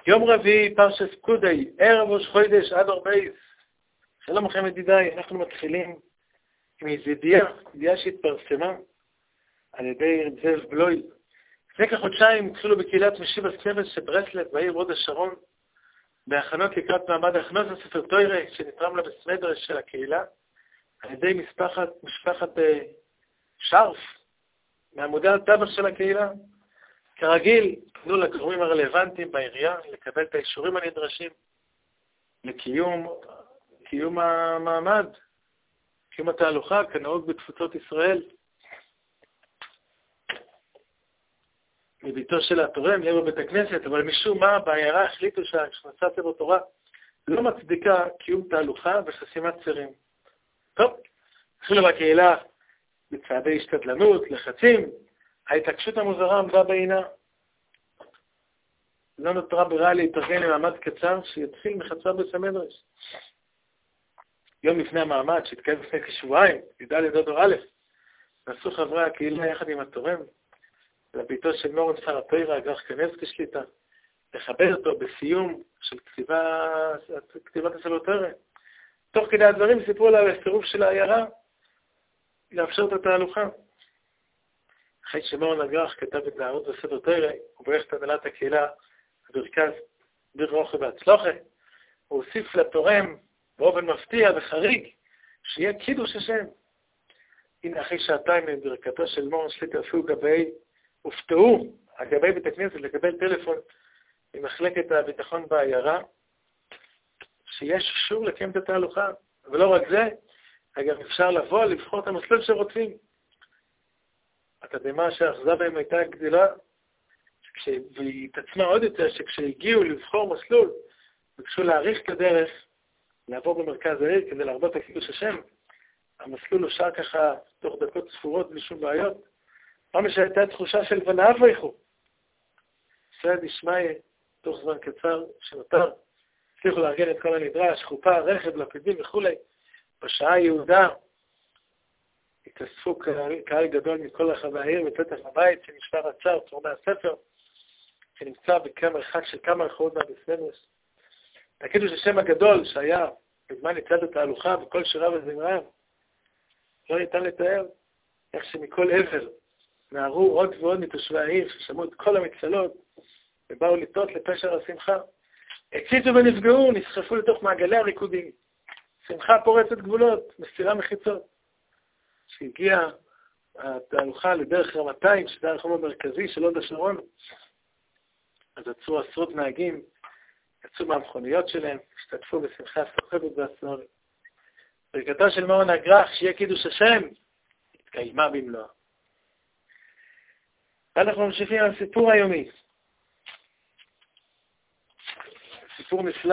יום רביעי, פרשת פקודי, ערב ראש חודש עד 40. שלום לכם ידידיי, אנחנו מתחילים עם איזו ידיעה שהתפרסמה על ידי רב זאב בלוי. לפני כחודשיים התחילו בקהילת משיב הסנבס שברסלב בעיר הוד השרון, בהכנות לקראת מעמד הכנות הספר תוירה שנתרם לבסמדרש של הקהילה, על ידי משפחת שרף, מעמודי הטבע של הקהילה. כרגיל, תנו לגורמים הרלוונטיים בעירייה לקבל את האישורים הנדרשים לקיום המעמד, קיום התהלוכה, כנהוג בתפוצות ישראל. מביתו של התורם, יהיה בבית הכנסת, אבל משום מה בעיירה החליטו שהכנסת ספר תורה לא מצדיקה קיום תהלוכה וחסימת צירים. טוב, התחילו בקהילה בצעדי השתדלנות, לחצים, ההתעקשות המוזרה עמדה בעינה. לא נותרה ברירה להתארגן למעמד קצר שיתחיל מחצר בסמדרש. יום לפני המעמד שהתקיים לפני כשבועיים, י"ד אדר א', נסעו חברי הקהילה יחד עם התורם לביתו של מורן שר התוירה, אגרח כנזקי שליטה, לכבד אותו בסיום של כתיבת הספר תוירה. תוך כדי הדברים סיפרו לה על הסירוב של העיירה לאפשר את התהלוכה. אחרי שמורן אגרח כתב את נערות בספר תוירה, הוא ברך את הנהלת הקהילה בברכז ביר רוחה והצלוחה, הוא הוסיף לתורם באופן מפתיע וחריג שיהיה קידוש השם. הנה אחרי שעתיים מברכתו של מורן שליטה אפילו הופתעו הגבי בית הכנסת לקבל טלפון ממחלקת הביטחון בעיירה שיש אישור לקיים את התהלוכה, ולא רק זה, אגב אפשר לבוא לבחור את המסלול שרוצים. התדהמה שהאחזה בהם הייתה גדולה, והיא התעצמה עוד יותר שכשהגיעו לבחור מסלול, ביקשו להאריך את הדרך, לעבור במרכז העיר כדי להרבות את קידוש השם. המסלול אושר ככה תוך דקות ספורות בלי שום בעיות. פעם שהייתה תחושה של ונאב ויחו. סעד ישמעי, תוך זמן קצר שנותר, הצליחו לארגן את כל הנדרש, חופה, רכב, לפידים וכו'. בשעה יהודה התאספו קהל גדול מכל רחבי העיר בפתח הבית שנשמע רצר, תורמי הספר, שנמצא במרחק של כמה רחובות מהבסמדרש. הקידוש השם הגדול שהיה בזמן לצד התהלוכה וכל שירה וזמרה, לא ניתן לתאר איך שמכל עבר נערו עוד ועוד מתושבי העיר ששמעו את כל המצלות ובאו לטעות לפשר השמחה. הציצו ונפגעו, נסחפו לתוך מעגלי הריקודים. שמחה פורצת גבולות, מסירה מחיצות. כשהגיעה התהלוכה לדרך רמתיים, שזה הרחוב המרכזי של הוד השרון, אז עצרו עשרות נהגים, יצאו מהמכוניות שלהם, השתתפו בשמחה סוחבת והסוערת. ברכתו של מורן אגרח, שיהיה קידוש השם, התקיימה במלואה. אנחנו ממשיכים על סיפור היומי. סיפור נפלא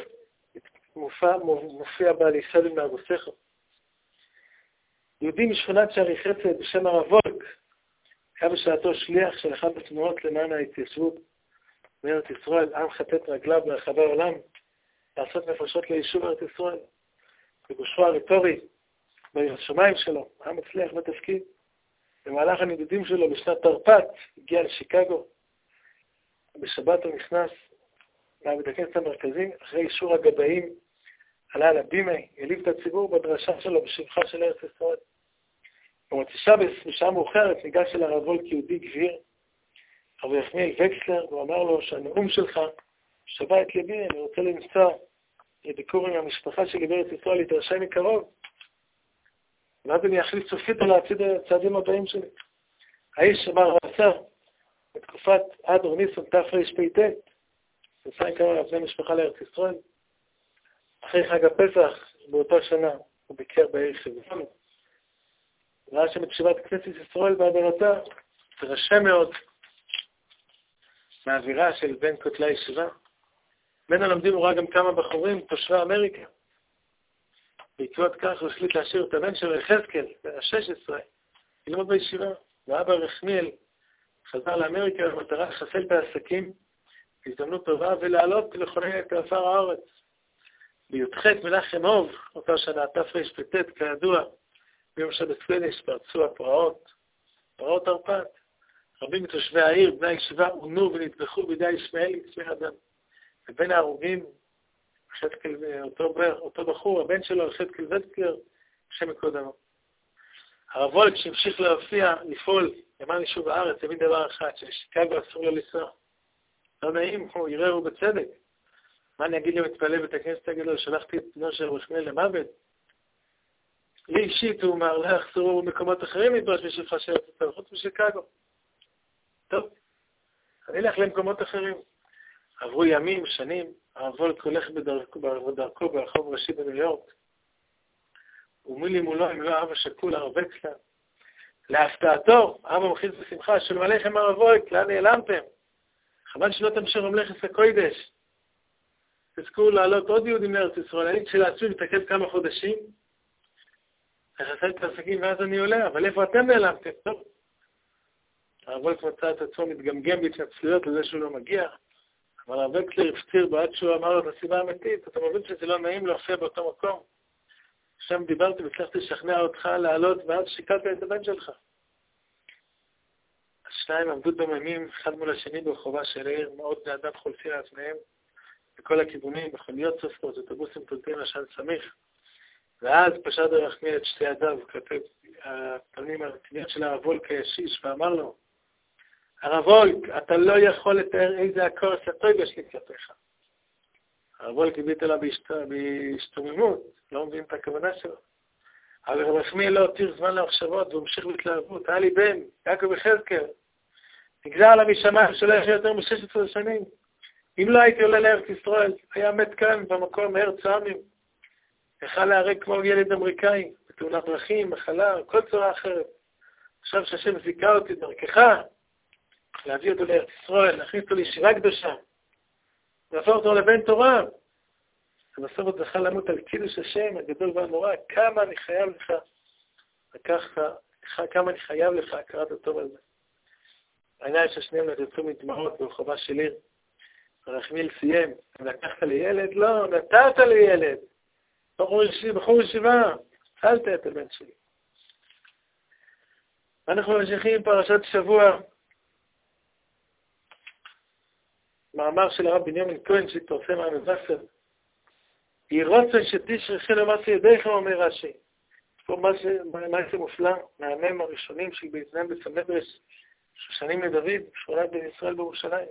שמופיע בעליסה מאבוסך. יהודי משכונת שערי חסד בשם הרב וולק, היה בשעתו שליח של אחת התנועות למען ההתיישבות בארץ ישראל, עם חטאת רגליו ברחבי העולם, לעשות נפשות ליישוב ארץ ישראל. בגושרו הרטורי, בשמיים שלו, היה מצליח בתפקיד. במהלך הנידודים שלו בשנת תרפ"ט, הגיע לשיקגו. בשבת הוא נכנס לבית הכנסת המרכזי, אחרי אישור הגבאים, עלה על הבימי, הליב את הציבור בדרשה שלו בשבחה של ארץ ישראל. במוצאי שבת, בשעה מאוחרת, ניגש אל הרב וולק יהודי גביר, רבי יחמיאל וקסלר, והוא אמר לו שהנאום שלך שווה את ליבי, אני רוצה לנסוע לביקור עם המשפחה שלי בארץ ישראל, להתרשם מקרוב. ואז אני אחליט סופית על הצעדים הבאים שלי. האיש אמר ועשה, בתקופת אדר ניסן תרפ"ט, נסע עם כמה בני משפחה לארץ ישראל. אחרי חג הפסח, באותה שנה, הוא ביקר בעיר חברון. ראה שם את ישיבת כנסת ישראל בהדרתה, תרשם מאוד מהאווירה של בין כותלי הישיבה. בין הלומדים הוא ראה גם כמה בחורים, תושבי אמריקה. בעקבות כך הוא החליט להשאיר את הבן שלו, יחזקאל, בן ה-16, ללמוד בישיבה. ואבא יחמיאל חזר לאמריקה במטרה לחסל את העסקים, בהזדמנות טובה, ולעלות לכונן את עפר הארץ. בי"ח מנחם אוב, אותה שנה, תרפ"ט, כידוע, ביום שבת קודש פרצו הפרעות, פרעות תרפ"ט. רבים מתושבי העיר, בני הישיבה, עונו ונטבחו בידי ישמעאל, צבי אדם. ובין ההרוגים, אותו בחור, הבן שלו, חזקאל וצקלר, השם יקודמו. הרב וולק שהמשיך להופיע, לפעול למען יישוב הארץ, תמיד דבר אחד, ששיקגו אסור לו לנסוע. לא נעים, הוא יראה הוא בצדק. מה אני אגיד לי מתפלל בית הכנסת הגדול, שלחתי את בנו של ראש מיל למוות? לי אישית הוא אמר, לא יחזרו במקומות אחרים לדרוש בשבילך שאתה חוץ משיקגו. טוב, אני אלך למקומות אחרים. עברו ימים, שנים, הרב וולק הולך בדרכו ברחוב ראשי בניו יורק. ומילי מולו, אם לא אבא שקול, הרב וקסלר. להפתעתו, אבא מכריז בשמחה, שלום עליכם הרב וולק, לאן נעלמתם? חבל שלא תמשיך במלאכת הקודש. תזכו לעלות עוד יהודים לארץ ישראל, אני כשלעצמי מתעכב כמה חודשים, לחסל את העסקים ואז אני עולה, אבל איפה אתם נעלמתם? טוב. הרב וולק מצא את עצמו מתגמגם בהתנצלויות לזה שהוא לא מגיע, אבל הרב וקסלר הפציר בו עד שהוא אמר לו את הסיבה האמיתית, אתה מבין שזה לא נעים להופיע באותו מקום. שם דיברתי והצלחתי לשכנע אותך לעלות ואז שיקלת את הבן שלך. השניים עמדו דוממים אחד מול השני ברחובה של העיר, מאות בני אדם חולפים על פניהם בכל הכיוונים, מכוניות צופות, אוטובוסים טולטים עשן סמיך. ואז פשט דרך מיל את שתי ידיו כלפי הפנים הרציניות של הרב וולק הישיש ואמר לו, הרב וולק, אתה לא יכול לתאר איזה הכורס הטוב יש לי כלפיך. הרב וולק הביט אליו בהשתוממות, לא מבין את הכוונה שלו. אבל רב מיל לא הותיר זמן למחשבות והוא המשיך בהתלהבות. היה לי בן, יעקב יחזקאל, נגזר עליו משמיים שלא יש יותר מ-16 שנים. אם לא הייתי עולה לארץ ישראל, היה מת כאן במקום מארץ העמים. יכל להרג כמו ילד אמריקאי, בתאונת דרכים, מחלה, כל צורה אחרת. עכשיו שהשם זיכה אותי דרכך, להביא אותו לארץ ישראל, להכניס אותו לישיבה קדושה, להפוך אותו לבן תורה. ובסוף עוד זכה למות על קידוש השם הגדול והנורא, כמה אני חייב לך, כמה אני חייב לך הכרת הטוב הזה. העיניים של שניהם נתצאו מדמעות ברחובה של עיר. הרב מיל סיים, לקחת לי ילד? לא, נתת לי ילד. בחור ישיבה, הצלת את הבן שלי. אנחנו ממשיכים פרשת שבוע. מאמר של הרב בנימין כהן שהתפרסם מהמבשר. היא רוצה שתשרחי למעשה ידיך, אומר רש"י. יש פה משהו מופלא, מהמם הראשונים של בית נם בסמדרש, שושנים לדוד, שכונת בן ישראל בירושלים.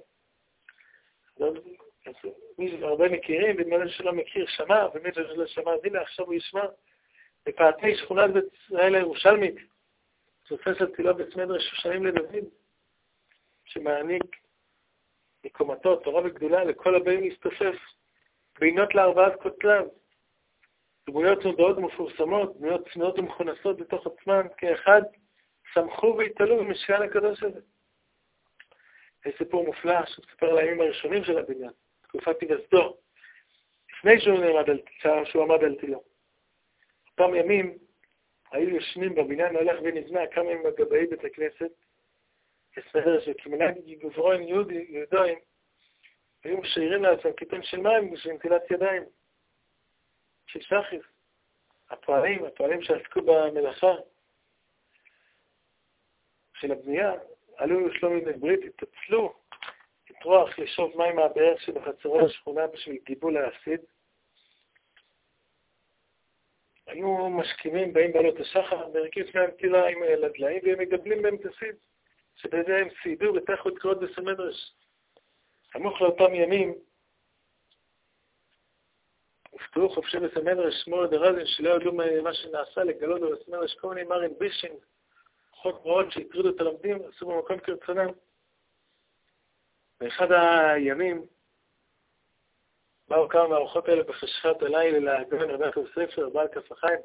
הרבה מכירים, ונדמה שלא מכיר שמע, ומי שלא שמע, אז הנה עכשיו הוא ישמע. בפאתי שכונת בית ישראל הירושלמית, תופסת תפילה בסמדרש שושנים לדוד, שמעניק מקומתו, תורה וגדולה, לכל הבאים להסתופף, בינות לארבעת כותליו, דמויות נודעות ומפורסמות, דמויות צנועות ומכונסות בתוך עצמן, כאחד, שמחו והתעלו במשכן הקדוש הזה. זה סיפור מופלא שמספר על הימים הראשונים של הבניין, תקופת היווסדו, לפני שהוא עמד על תילו. אותם ימים היו יושנים בבניין הולך ונבנה כמה ימים בגבאי בית הכנסת, כסדר שכמנהג גברון יהודיים, היו משיירים לעצמם כיתון של מים בשביל נטילת ידיים, של שחיף. הפועלים שעסקו במלאכה של הבנייה, עלו לשלומי בן ברית, התעצלו, לטרוח לשאוב מים מהבאר שבחצרות השכונה בשביל גיבול האסיד. היו משכימים, באים בעלות השחר, מרקים לפני הנטילה עם הילדליים, והם מגבלים בהם את הסיד, שבזה הם סיידו ותחו את קרות בסמדרש. סמוך לאותם ימים, הופתעו חופשי בסמדרש, שמואל דרזין, שלא ידעו מה שנעשה לגלות בסמדרש, כל מיני מרין בישינג, חוק מאוד שהטרידו את הלמדים, עשו במקום כרצונם. באחד הימים, באו כמה מהארוחות האלה בחשכת הלילה להגון רבי יעקב ספר, בעל כף החיים,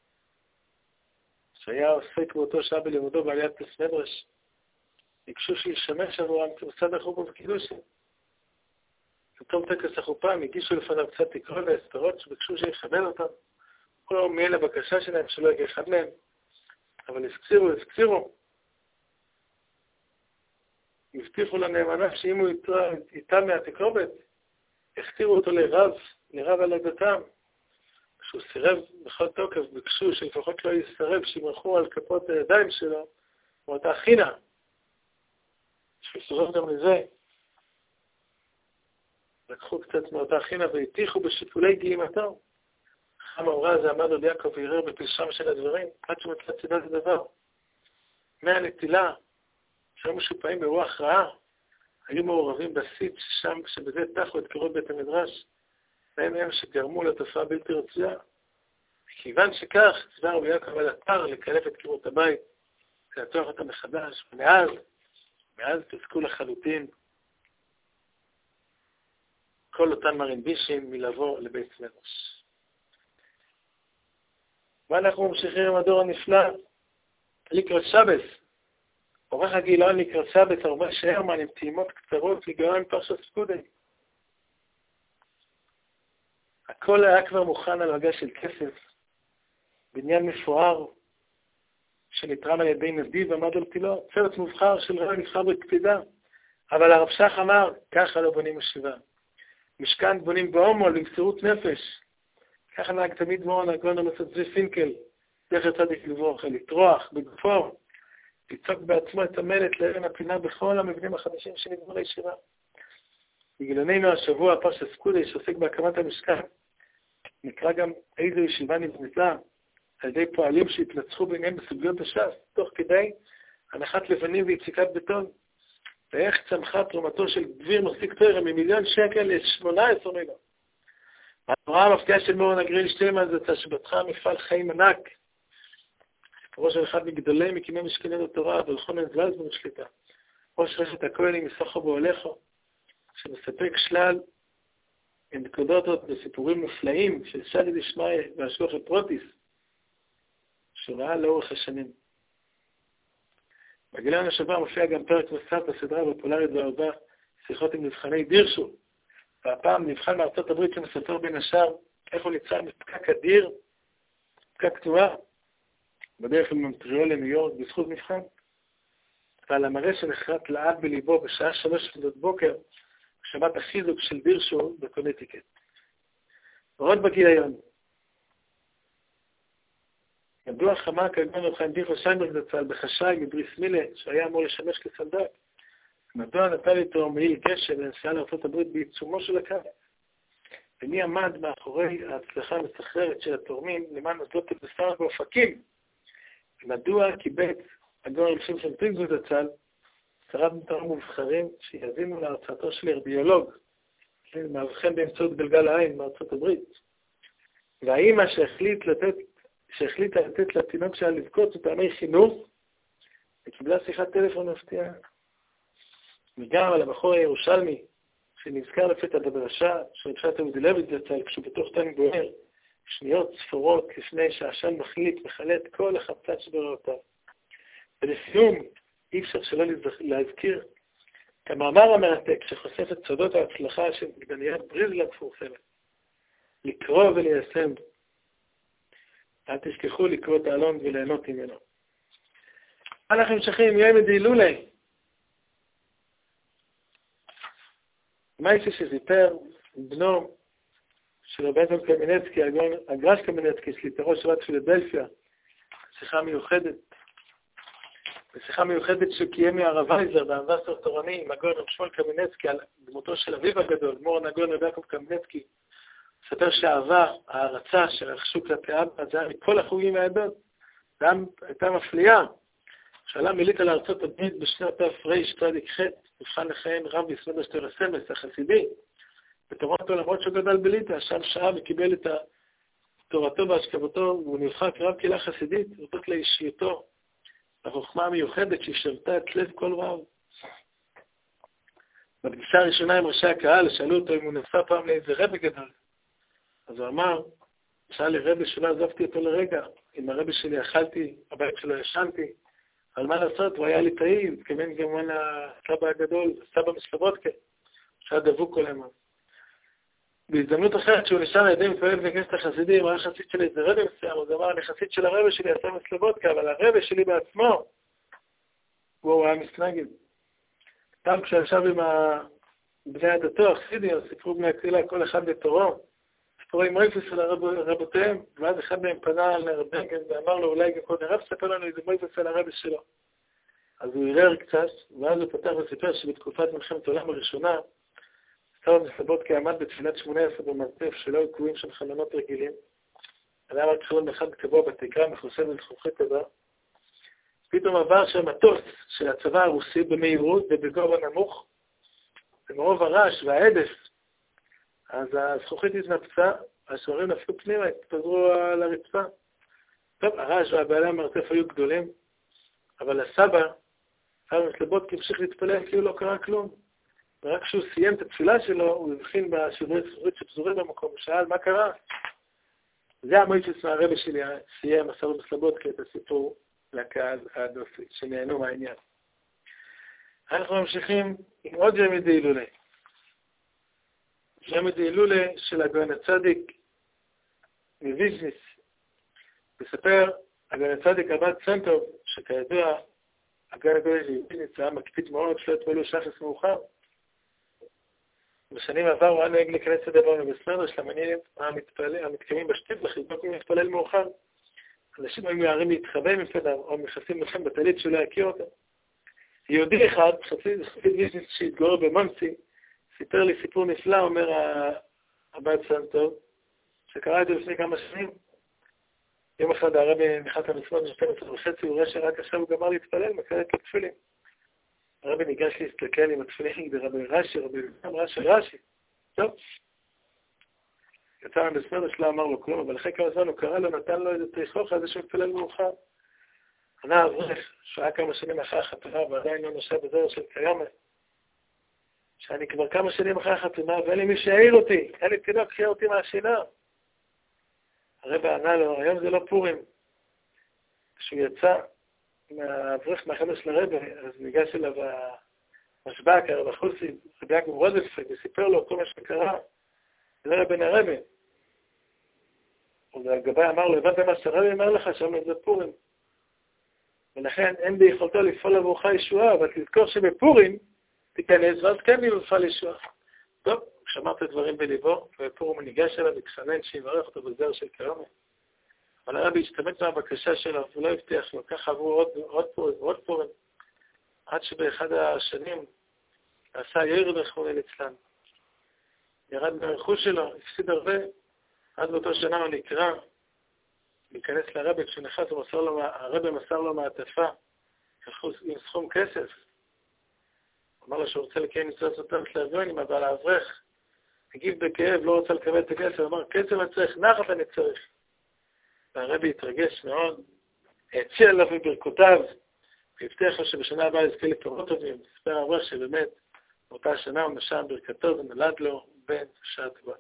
שהיה עוסק באותו שעה בלימודו בעליית בסמדרש, ביקשו שישמש עבורם כמוסד החופה וקידושים. בתום טקס החופה הם הגישו לפניו קצת תקרון והסתרות שביקשו שיכבד אותם. לא מיין לבקשה שלהם שלא יגיע אחד מהם, אבל הזכירו. הבטיחו לנאמנה שאם הוא איתם מהתקרובת, הכתירו אותו לרב על עדתם. כשהוא סירב בכל תוקף, ביקשו שלפחות לא יסרב, שימרחו על כפות הידיים שלו, ואותה חינה. שסורב גם לזה. לקחו קצת מאותה חינה והטיחו בשיפולי גאימתו. חם האורה הזה עמד עוד יעקב וערער בפשרם של הדברים, עד שמצא צידת הדבר. מהנטילה, שהיו משופעים ברוח רעה, היו מעורבים בסיד שם, שבזה תחו את קירות בית המדרש, והם שגרמו לתופעה בלתי רצויה. כיוון שכך, צבא רבי יעקב על אתר לקלף את קירות הבית, ולעצוח אותם מחדש, ומאז פסקו לחלוטין כל אותן מרינבישים מלבוא לבית מדרש. ואנחנו ממשיכים עם הדור הנפלא לקראת שבס. עורך הגילון לקראת שבס, הרבה שרמן עם טעימות קצרות לגרם פרשת פקודי. הכל היה כבר מוכן על רגע של כסף, בניין מפואר שנתרם על ידי נדיב עמד על תילו, צוות מובחר של רב נבחר בקפידה, אבל הרב שך אמר, ככה לא בונים ישיבה. משכן בונים בהומו למסירות נפש. ככה נהג תמיד מורן הגאון המסצבי פינקל, זכר צדיק לברכה, לטרוח בגופו, לצעוק בעצמו את המלט לאבן הפינה בכל המבנים החדשים שנבנו לישיבה. בגילוננו השבוע פרשת פקודי שעוסק בהקמת המשכן, נקרא גם איזו ישיבה נבנתה על ידי פועלים שהתנצחו ביניהם בסוגיות הש"ס, תוך כדי הנחת לבנים ויציקת בטון. ואיך צמחה תרומתו של דביר מחזיק תרם מ1,000,000 ל18 מיליון. התורה המפתיעה של מורן הגריל שטלמן זאת השבתך מפעל חיים ענק. סיפורו של אחד מגדולי מקימי משכני התורה, ולחונן זלזמן שליטה. ראש רשת הכהנים מסוחו בהולכו, שמספק שלל נקודות וסיפורים נפלאים של סייעתא דשמיא והשגוחא פרוטיס, שראה לאורך השנים. בגיליון השבוע מופיע גם פרק נוסף בסדרה הפופולרית והרבה, שיחות עם נבחני דירשו, והפעם נבחן מארצות הברית שמספר בין השאר איך הוא ניצל מפקק אדיר, פקק תנועה, בדרך ממונטריאול לניו יורק בזכות מבחן, ועל המראה שנחרט לעד בליבו בשעה 3:00 בוקר, בשבת החיזוק של דירשו בקונטיקט. ועוד בגיליון, ידוע חמה כגון רב חיים דיכו שיינברג זצ"ל בחשאי מבריס מילה, שהיה אמור לשמש כסנדק. מדוע נטל איתו מעיל גשם לנסיעה לארצות הברית בעיצומו של הקיץ? ומי עמד מאחורי ההצלחה המסחררת של התורמים למען מוסדות הבשר באופקים? ומדוע קיבץ הגאון רב שמשון פריגזון זצ"ל שרד מתורמים מובחרים שיזינו להרצאתו של הרדיולוג, מאבחן באמצעות גלגל העין מארצות הברית? והאימא שהחליטה לתת לתינוק שלה לבכות מטעמי חינוך, וקיבלה שיחת טלפון מפתיעה. וגם על הבחור הירושלמי, שנזכר לפתע בדרשה של פשט אהודי לוי זצ"ל, כשהוא בתוך טנק בוער, שניות ספורות לפני שהעשן מחליט מכלה את כל החמצן שבראותיו. ולסיום, אי אפשר שלא להזכיר את המאמר המרתק שחושף את סודות ההצלחה של גדניאל בריזלר מפורסמת. לקרוא וליישם. אל תשכחו לקרוא את העלון וליהנות ממנו. אנחנו ממשיכים יום דהילולי. מייסי שסיפר בנו של רבי יצחק קמינצקי, הגר"ש קמינצקי, שליטרו של בת פילדלפיה, שיחה מיוחדת. בשיחה מיוחדת שקיים מהרב וייזר באמבסטר תורני עם הגאון רב שמואל קמינצקי על דמותו של אביו הגדול, מורן הגאון רבי יעקב קמינצקי. ספר שהאהבה, ההרצה שרכשו כלפי אבא, זה היה מכל החוגים והעדות. גם הייתה מפליאה. שעלה מליטה לארצות הברית בשנת תר"ח, נבחן לכהן רב יסוד אשתר הסמס, החסידי. בטורונטו, למרות שהוא גדל בליטה, שם שעה וקיבל את תורתו והשכבתו, והוא נבחר כרב קהילה חסידית, הודות לאישיותו, החוכמה המיוחדת ששרתה את לב כל רב. בפגישה הראשונה עם ראשי הקהל, שאלו אותו אם הוא נסע פעם לאיזה רבי גדול. אז הוא אמר, שאל לי רבי שלא עזבתי אותו לרגע, עם הרבי שלי אכלתי, הבית שלו ישנתי, אבל מה לעשות, הוא היה ליטאי, התכוון גם לסבא הגדול, סבא מסלובודקה, שהיה דבוק כל הזמן. בהזדמנות אחרת שהוא נשאר על ידי מתפלל בכנסת החסידים, הוא היה חסיד של איזה רבי מסוים, אז הוא אמר, אני חסיד של הרבי שלי, הסבא מסלובודקה, אבל הרבי שלי בעצמו, הוא היה מסנגד. גם כשישב עם בני עדתו, החסידים, סיפרו בני הקהילה, כל אחד בתורו, סיפרו עם מויפס על רבותיהם, ואז אחד מהם פנה על רבי בנגן ואמר לו, אולי גם קודם רב ספר לנו איזה מויפס על הרבי שלו. אז הוא ערער קצת, ואז הוא פתח וסיפר שבתקופת מלחמת העולם הראשונה, סבא מסלובודקי עמד בתפילת 18 במרתף שלא היו קבועים שם חלונות רגילים. היה רק חלון אחד קבוע בתקרה, מכוסה בזכוכית כזו. פתאום עבר שם מטוס של הצבא הרוסי במהירות ובגובה נמוך, ומרוב הרעש והעדף, אז הזכוכית התנפצה, השוערים נפלו פנימה, התפזרו על הרצפה. טוב, הרעש והבעלי המרתף היו גדולים, אבל הסבא מסלובודקי המשיך להתפלל כאילו לא קרה כלום. ורק כשהוא סיים את התפילה שלו, הוא הבחין בשיעורי זכוכית שפזורים במקום, ושאל מה קרה. זה המויצ'ס מהרבא שלי, סיים הסבא מסלובודקי את הסיפור לקהל הדופי, שנהנו מהעניין. אנחנו ממשיכים עם עוד ימי דהילולה. ימי דהילולה של הגאון הצדיק מוויז'ניץ. מספר הגאון הצדיק עבד צנטוב, שכידוע, הגאון הגאון מוויז'ניץ היה מקפיד מאוד שלא יתפלו שחס מאוחר. בשנים עבר הוא היה נוהג להיכנס לדבר בסדר של המעניינים המתקיימים בשטיב לחלקות להתפלל מאוחר. אנשים היו מערים להתחבא מפניו או מכסים לכם בטלית שלא יכיר אותם. יהודי אחד, חסיד ויז'ניץ שהתגורר במונסי, סיפר לי סיפור נפלא, אומר הבעד סנטוב, שקרה את זה לפני כמה שנים. יום אחד הרבי נכנס למצוות ב-12:30, הוא ראה שרק עכשיו הוא גמר להתפלל, מקראת לתפילים. הרבי ניגש להסתכל עם התפילים ברבי רש"י, רש"י. טוב. יצא בסדר שלא אמר לו כלום, אבל אחרי כמה זמן הוא קרא לו, נתן לו איזה תריחוך, איזה שהוא מתפלל מאוחר. ענה אברך, שהיה כמה שנים אחרי החתונה, ועדיין לא נושא בזרע של קיימה. שאני כבר כמה שנים אחרי החתונה, ואין לי מי שיעיר אותי, אין לי תינוק שיעיר אותי מהשינה. הרבי ענה לו, היום זה לא פורים. כשהוא יצא מהאברך מהחדר של הרבי, אז ניגש אליו המשב"ק, הרב החוסי, רבי יעקב רוזנפלד, וסיפר לו כל מה שקרה. זה רבי בן הרבי. והגבאי אמר לו, הבנת מה שהרבי אומר לך, שם זה פורים. ולכן אין ביכולתו לפעול עבורך ישועה, אבל תזכור שבפורים תיכנס, ואז כן יופעל ישועה. טוב, שמע את הדברים בליבו, ובפורים הוא ניגש אליו, התחנן שיברך אותו בזרע של קיימה. אבל הרבי השתמט מהבקשה שלו, הוא לא הבטיח לו, ככה עברו עוד פורים, עד שבאחד השנים עשה יאיר מחולל אצלנו. ירד מהרכוש שלו, הפסיד הרבה, עד באותו שנה הוא נקרא, להיכנס לרבי, כשהוא נכנס, הרבי מסר לו מעטפה, עם סכום כסף. הוא אמר לו שהוא רוצה לקיים מצוות סותמת לארגונים, אבל האברך הגיב בכאב, לא רוצה לקבל את הכסף, הוא אמר, כסף אני צריך, נחת אני צריך. והרבי התרגש מאוד, הציע עליו מברכותיו, והבטיח לו שבשנה הבאה יזכה לפירות טובים. סיפר האברך שבאמת, באותה שנה הוא נשם ברכתו ונולד לו בן בשעה טובה.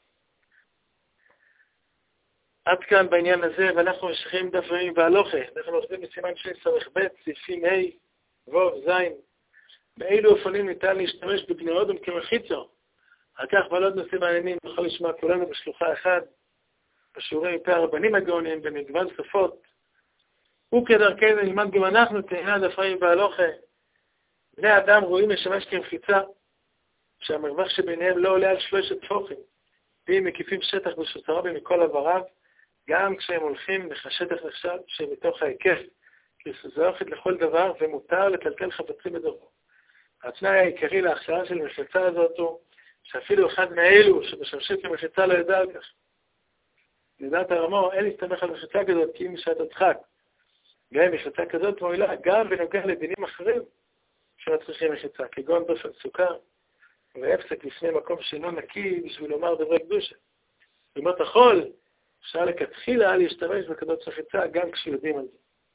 עד כאן בעניין הזה, ואנחנו ממשיכים דף יומי בהלוכה. אנחנו עובדים בסימן שס"ב, סעיפים ה' ו' ז'. באילו אופנים ניתן להשתמש בבני אדם כמחיצו? על כך בעלות נושאים מעניינים נוכל לשמוע כולנו בשלוחה אחד, בשיעורים מפי הרבנים הגאונים במגוון שפות. וכדרכנו נלמד גם אנחנו תהנה דף יומי בהלוכה. בני אדם רואים לשמש כמחיצה, שהמרווח שביניהם לא עולה על 3 טפוחים, והם מקיפים שטח ברשות הרבי מכל עבריו, גם כשהם הולכים לשטח נחשב שמתוך ההיקף, כי זה אוכל לכל דבר ומותר לטלטל חפצים בדורו. התנאי העיקרי להכשרה של המחיצה הזאת הוא שאפילו אחד מאלו שמשמשים כמחיצה לא ידע על כך. לדעת הרמו, אין להסתמך על מחיצה כזאת כי אם משעת הדחק. גם מחיצה כזאת מועילה גם בנוגע לדינים אחרים שלא צריכים מחיצה, כגון דופן סוכר והפסק לפני מקום שאינו נקי בשביל לומר דברי קדושה. במות החול אפשר לכתחילה להשתמש בכזאת מחיצה גם כשיודעים על זה.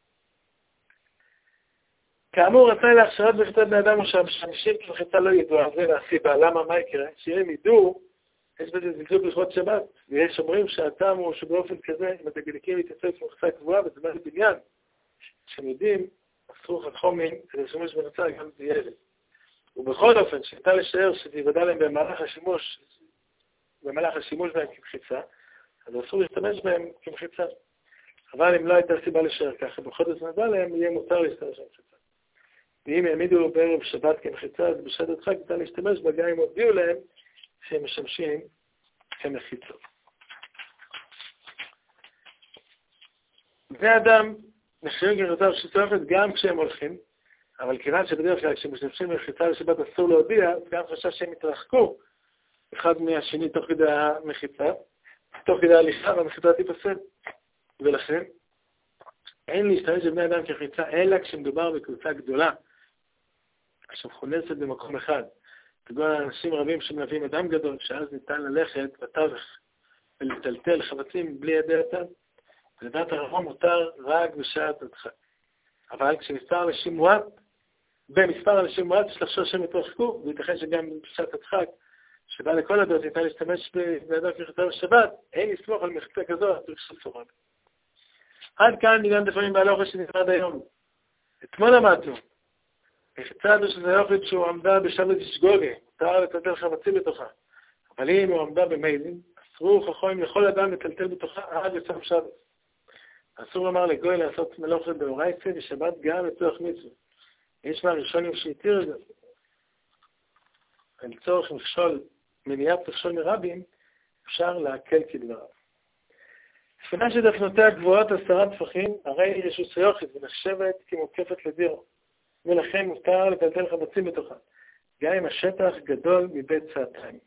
כאמור, התנאי להכשרת מחיצת בני אדם הוא שהמשתמשים כמחיצה לא ידעו על זה והסיבה. למה? מה יקרה? שאם ידעו, יש בזה זלזול בכבוד שבת, ויש אומרים שהטעם הוא שבאופן כזה, אם הדגליקים יתייצב כמחיצה קבועה בזמן בניין, כשהם יודעים, אסרו חכמים כדי שימוש בנוצר גם בילד. ובכל אופן, שניתן לשער שתיוודע להם במהלך השימוש בהם כמחיצה, אז אסור להשתמש בהם כמחיצה. אבל אם לא הייתה סיבה לשער ככה, בכל זאת נדע להם, יהיה מותר להשתמש כמחיצה. ואם יעמידו בערב שבת כמחיצה, אז בשעת הדחק ניתן להשתמש בה, גם אם הודיעו להם שהם משמשים כמחיצות. בני אדם נחשבים כמחיצה שצורפת גם כשהם הולכים, אבל כיוון שבדרך כלל כשמשתמשים במחיצה לשבת אסור להודיע, גם חשש שהם יתרחקו, אחד מהשני תוך כדי המחיצה, תוך כדי ההליכה והמחיצה תיפסל. ולכן, אין להשתמש בבני אדם כחיצה, אלא כשמדובר בקבוצה גדולה, שמכונסת במקום אחד. תגוע לאנשים רבים שמלווים אדם גדול, שאז ניתן ללכת בתווך ולטלטל חבצים בלי ידי הצד. לדעת הרחום מותר רק בשעת הדחק. אבל כשמספר אנשים מועט, במספר אנשים מועט יש לחשוב שהם יתרחקו, וייתכן שגם בשעת הדחק, שבא לכל הדעות ניתן להשתמש באדם כחיצה בשבת, אין לסמוך על מחיצה כזו, צריך שסורד. עד כאן ניגן דברים בהלוכה שנלמד היום. אתמול למדנו, מחיצה הזו שזה יופת שהוא עמדה בשבת ישגוגה, מותר לטלטל חבצים בתוכה. אבל אם הוא עמדה במיילים, אסרו חכמים לכל אדם לטלטל בתוכה עד לסוף שבת. אסור לומר לגוי לעשות מלאכה באורייתא בשבת גם לצורך מצווה. יש מהראשונים שהתיר את זה. לצורך מניעת מכשול מרבים, אפשר להקל כדבריו. ספינה שדפנותיה גבוהות 10 טפחים, הרי היא רשות יוכית ונחשבת כמוקפת לדירו. ולכן מותר לטלטל חבצים בתוכה, גם אם השטח גדול מבית צעתיים.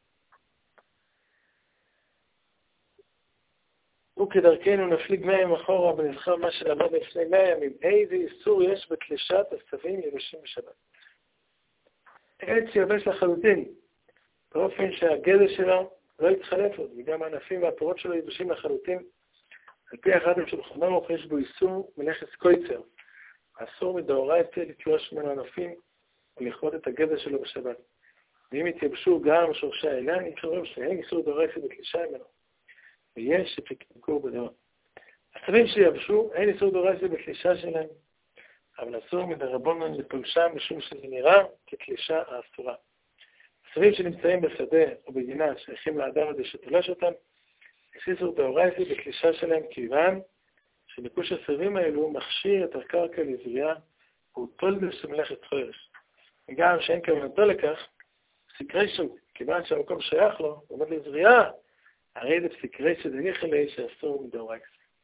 וכדרכנו נפליג 100 ימים אחורה ונזכר מה שלמד לפני 100 ימים. איזה איסור יש בתלישת עשבים יבשים בשבת. עץ יבש לחלוטין, באופן שהגזע שלו לא יתחלף עוד, וגם הענפים והפירות שלו יבשים לחלוטין. על פי אחד השולחן ערוך יש בו איסור מלאכת קויצר. אסור מדאורייתא לתלוש ממנו ענפים ולכרות את הגזע שלו בשבת. ואם יתייבשו גם שורשי האילן, יקראו שאין איסור דאורייתא בתלישה ממנו. ויש שפיקנקו בדבר. עשבים שיבשו, אין איסור דאורייתא בתלישה שלהם, אבל אסור מדרבנן לפולשם משום שזה נראה כתלישה האסורה. עשבים שנמצאים בשדה או בגינה שייכים לאדם הזה שתולש אותם, יש איסור דאורייתא בתלישה שלהם כיוון שניקוש עשבים האלו מכשיר את הקרקע לזריעה, הוא תולדה של מלאכת חורש. וגם שאין כוונתו לכך, סקרי שוק, כיוון שהמקום שייך לו, הוא עומד לזריעה, הרי זה סקרי שדניח אלי שאסור מדאורייתא.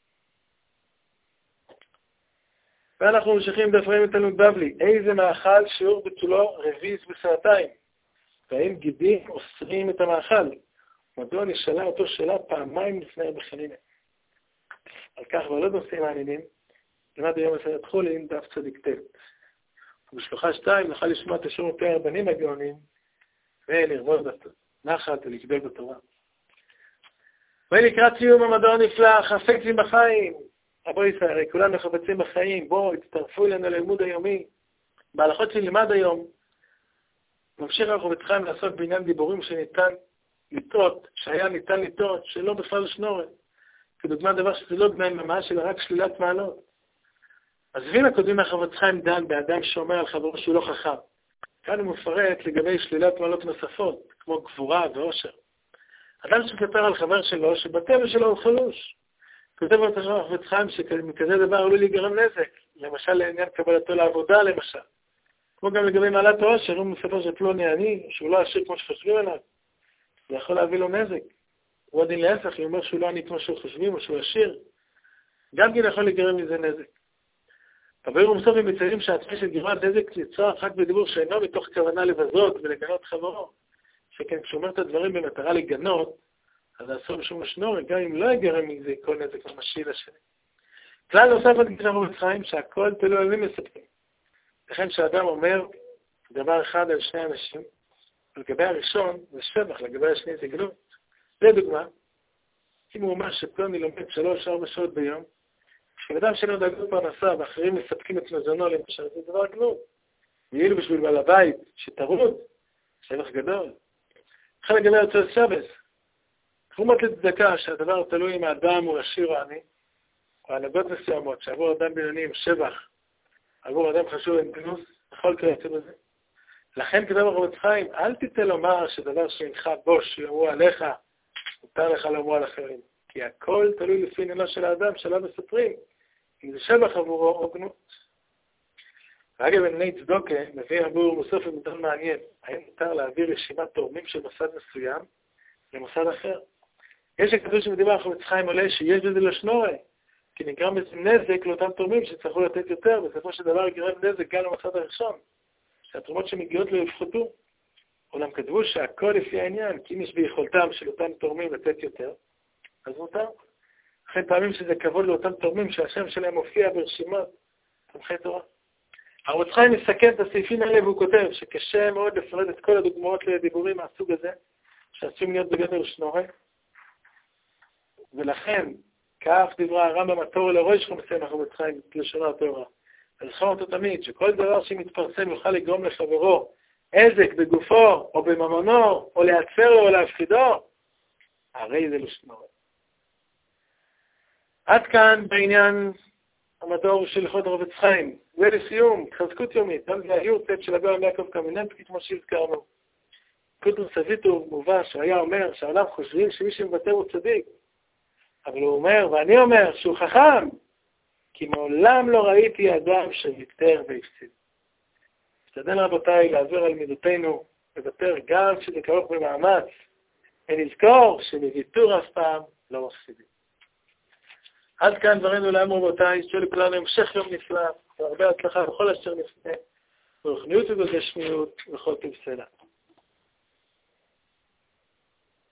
ואנחנו ממשיכים בפריים תלמוד בבלי, איזה מאכל שיעור בתולו רביז בסעתיים, והאם גידים אוסרים את המאכל, מדוע נשאלה אותו שאלה פעמיים לפני רבי חנינא. על כך ועוד נושאים מעניינים, למד היום מסרת חולין דף צדיק ט'. ובשלוחה 2 נוכל לשמוע את השיעור מפי הרבנים הגאונים, ולרמוז בנחת ולקבל בתורה. ולקראת סיום המדור הנפלא, חפצים בחיים. רבו ישראל, הרי כולנו חפצים בחיים, בואו, הצטרפו אלינו ללימוד היומי. בהלכות שנלמד היום, ממשיך הרב חיים לעסוק בעניין דיבורים שניתן לטעות, שהיה ניתן לטעות, שלא בפעל שנורא. כדוגמה דבר שזה לא גנאי ממש, אלא רק שלילת מעלות. אז בין הקודמים החפץ חיים דן באדם שאומר על חברו שהוא לא חכם. כאן הוא מפרט לגבי שלילת מעלות נוספות, כמו גבורה ועושר. אדם שכתר על חבר שלו, שבטבע שלו הוא חלוש. כותב על החפץ חיים שמכזה דבר עלול להיגרם נזק, למשל לעניין קבלתו לעבודה למשל. כמו גם לגבי מעלת העושר, הוא מספר שפלוני עני, שהוא לא עשיר כמו שחושבים עליו. זה יכול להביא לו נזק. הוא עדין להפך, הוא אומר שהוא לא עני כמו שהוא חושבים, או שהוא עשיר. גם כן יכול להיגרם מזה נזק. אבל הוא מסוף מציירים שהעצמי של גרמת נזק נצרך רק בדיבור שאינו מתוך כוונה לבזות ולגנות חברו. שכן כשהוא אומר את הדברים במטרה לגנות, אז אסור בשום משנור, גם אם לא יגרם מזה כל נזק ממשי לשני. כלל נוסף עד גרם ובצחיים שהכל תלוי על מי מספקים. לכן שאדם אומר דבר אחד על שני אנשים, ולגבי הראשון זה שבח, לגבי השני זה גלות. לדוגמה, אם הוא אומר שפלוני לומד 3-4 שעות ביום, כשאדם שלא דאגו פרנסה ואחרים מספקים את מזונו למשל, זה דבר גלות. ואילו בשביל בעל הבית שתרוד, שבח גדול. לכן לגבי יוצא שבס, תחומת לצדקה שהדבר תלוי אם האדם הוא עשיר או עני, או הנהגות מסוימות שעבור אדם בינוני עם שבח, עבור אדם חשוב עם גנוס, בכל כיוצא בזה. לכן כתב החפץ חיים, אל תיתן לומר שדבר שאינך בוש, יאמרו עליך, מותר לך לומר על אחרים. כי הכל תלוי לפי עניינו של האדם, שלא מספרים, אם זה שבח עבורו או גנות. ואגב, בני צדוקה מביא עבור מוסף ומדון מעניין, האם מותר להעביר רשימת תורמים של מוסד מסוים למוסד אחר. יש הכתוב שמדיבר החפץ חיים עולה שיש בזה לשנורא, כי נגרם בזה נזק לאותם תורמים שצריכו לתת יותר, בסופו של דבר יגרם נזק גם למוסד הראשון, שהתרומות שמגיעות לא יפחתו. אולם כתבו שהכל לפי העניין, כי אם יש ביכולתם של אותם תורמים לתת יותר, אז מותר. אחרי פעמים שזה כבוד לאותם תורמים שהשם שלהם מופיע ברשימת תומכי תורה. הרב חיים מסכם את הסעיפים האלה והוא כותב שקשה מאוד לפרט את כל הדוגמאות לדיבורים מהסוג הזה, שעשויים להיות בגדר שנורא. ולכן, כך דברה הרמב"ם התורה לראש חומסם הרב חיים לשונו התורה. ולזכור אותו תמיד, שכל דבר שמתפרסם יוכל לגרום לחברו עזק בגופו או בממונו, או להצר לו או להפחידו, הרי זה לשנורא. עד כאן בעניין המדור של הלכות הרב חיים. ולסיום, חזקות יומית, גם זה היורצייט של הגאון יעקב קמינצקי כמו שהזכרנו. קוטר סביטור מובא שהיה אומר שהעולם חושבים שמי שמוותר הוא צדיק. אבל הוא אומר, ואני אומר שהוא חכם, כי מעולם לא ראיתי אדם שוויתר והפסיד. משתדל רבותיי לעזור על מידותינו, לוותר גם שזה כרוך במאמץ, ונזכור שמוויתור אף פעם לא מפסידים. עד כאן דברינו לעם רבותיי, שיהיה לכולנו המשך יום נפלא, והרבה הצלחה בכל אשר נפנה, ברוחניות ובגשמיות וכל טוב סלע.